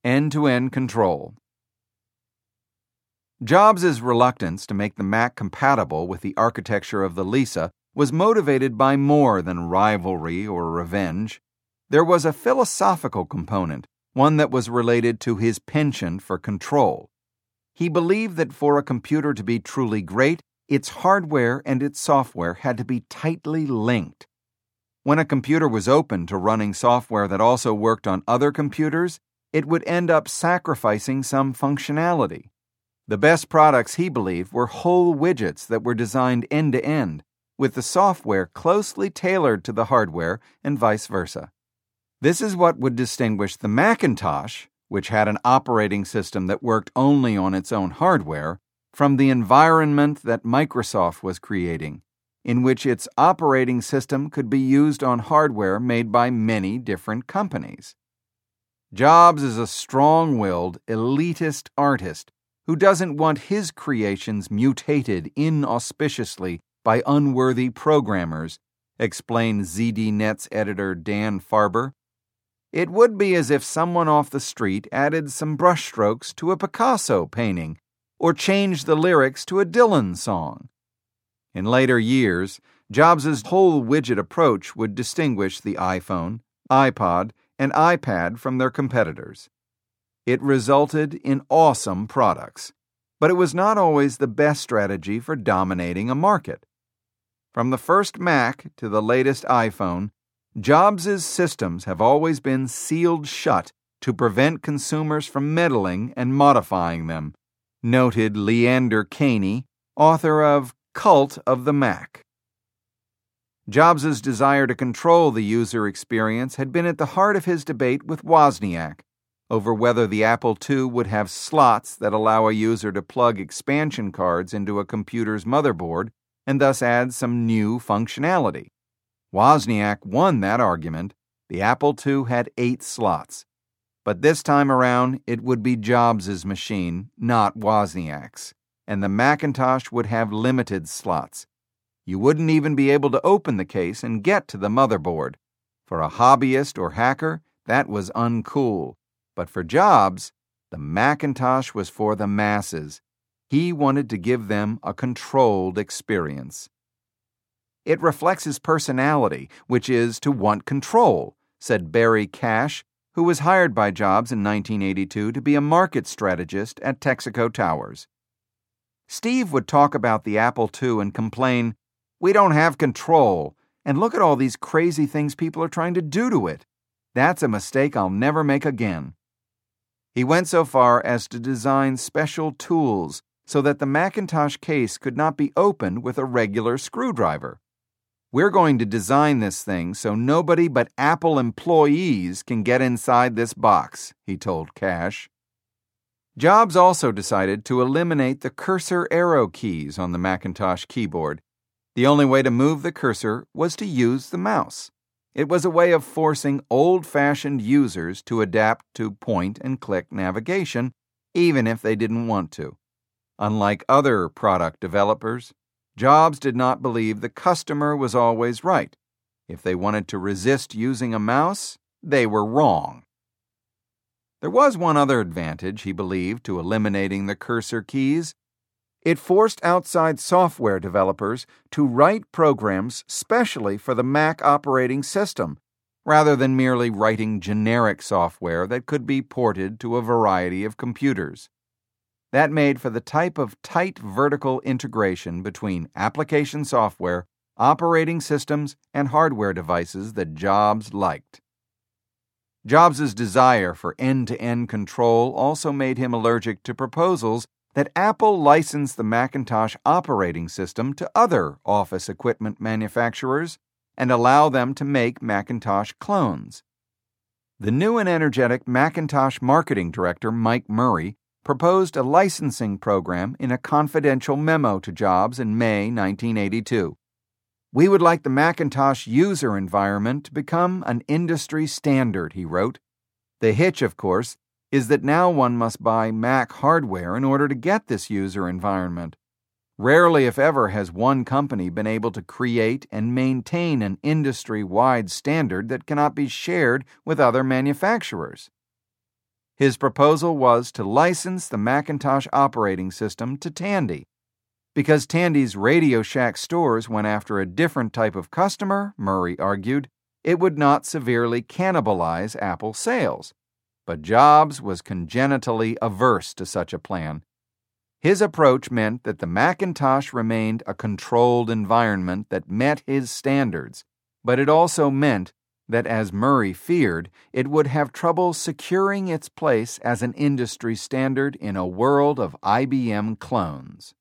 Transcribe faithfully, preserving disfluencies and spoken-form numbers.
end-to-end control. Jobs' reluctance to make the Mac compatible with the architecture of the Lisa was motivated by more than rivalry or revenge. There was a philosophical component, one that was related to his penchant for control. He believed that for a computer to be truly great, its hardware and its software had to be tightly linked. When a computer was open to running software that also worked on other computers, it would end up sacrificing some functionality. The best products, he believed, were whole widgets that were designed end-to-end, with the software closely tailored to the hardware and vice versa. This is what would distinguish the Macintosh, which had an operating system that worked only on its own hardware, from the environment that Microsoft was creating, in which its operating system could be used on hardware made by many different companies. Jobs is a strong-willed, elitist artist who doesn't want his creations mutated inauspiciously by unworthy programmers, explained Z D Net's editor Dan Farber. It would be as if someone off the street added some brushstrokes to a Picasso painting or changed the lyrics to a Dylan song. In later years, Jobs' whole widget approach would distinguish the iPhone, iPod, and iPad from their competitors. It resulted in awesome products, but it was not always the best strategy for dominating a market. From the first Mac to the latest iPhone, Jobs' systems have always been sealed shut to prevent consumers from meddling and modifying them, noted Leander Caney, author of Cult of the Mac. Jobs' desire to control the user experience had been at the heart of his debate with Wozniak over whether the Apple two would have slots that allow a user to plug expansion cards into a computer's motherboard and thus add some new functionality. Wozniak won that argument. The Apple two had eight slots. But this time around, it would be Jobs' machine, not Wozniak's, and the Macintosh would have limited slots. You wouldn't even be able to open the case and get to the motherboard. For a hobbyist or hacker, that was uncool. But for Jobs, the Macintosh was for the masses. He wanted to give them a controlled experience. It reflects his personality, which is to want control, said Barry Cash, who was hired by Jobs in nineteen eighty-two to be a market strategist at Texaco Towers. Steve would talk about the Apple two and complain, "We don't have control, and look at all these crazy things people are trying to do to it. That's a mistake I'll never make again." He went so far as to design special tools so that the Macintosh case could not be opened with a regular screwdriver. "We're going to design this thing so nobody but Apple employees can get inside this box," he told Cash. Jobs also decided to eliminate the cursor arrow keys on the Macintosh keyboard. The only way to move the cursor was to use the mouse. It was a way of forcing old-fashioned users to adapt to point-and-click navigation, even if they didn't want to. Unlike other product developers, Jobs did not believe the customer was always right. If they wanted to resist using a mouse, they were wrong. There was one other advantage, he believed, to eliminating the cursor keys. It forced outside software developers to write programs specially for the Mac operating system, rather than merely writing generic software that could be ported to a variety of computers. That made for the type of tight vertical integration between application software, operating systems, and hardware devices that Jobs liked. Jobs' desire for end-to-end control also made him allergic to proposals that Apple license the Macintosh operating system to other office equipment manufacturers and allow them to make Macintosh clones. The new and energetic Macintosh marketing director, Mike Murray, proposed a licensing program in a confidential memo to Jobs in May nineteen eighty-two. "We would like the Macintosh user environment to become an industry standard," he wrote. The hitch, of course, is that now one must buy Mac hardware in order to get this user environment. Rarely, if ever, has one company been able to create and maintain an industry-wide standard that cannot be shared with other manufacturers. His proposal was to license the Macintosh operating system to Tandy. Because Tandy's Radio Shack stores went after a different type of customer, Murray argued, it would not severely cannibalize Apple sales. But Jobs was congenitally averse to such a plan. His approach meant that the Macintosh remained a controlled environment that met his standards, but it also meant that, as Murray feared, it would have trouble securing its place as an industry standard in a world of I B M clones.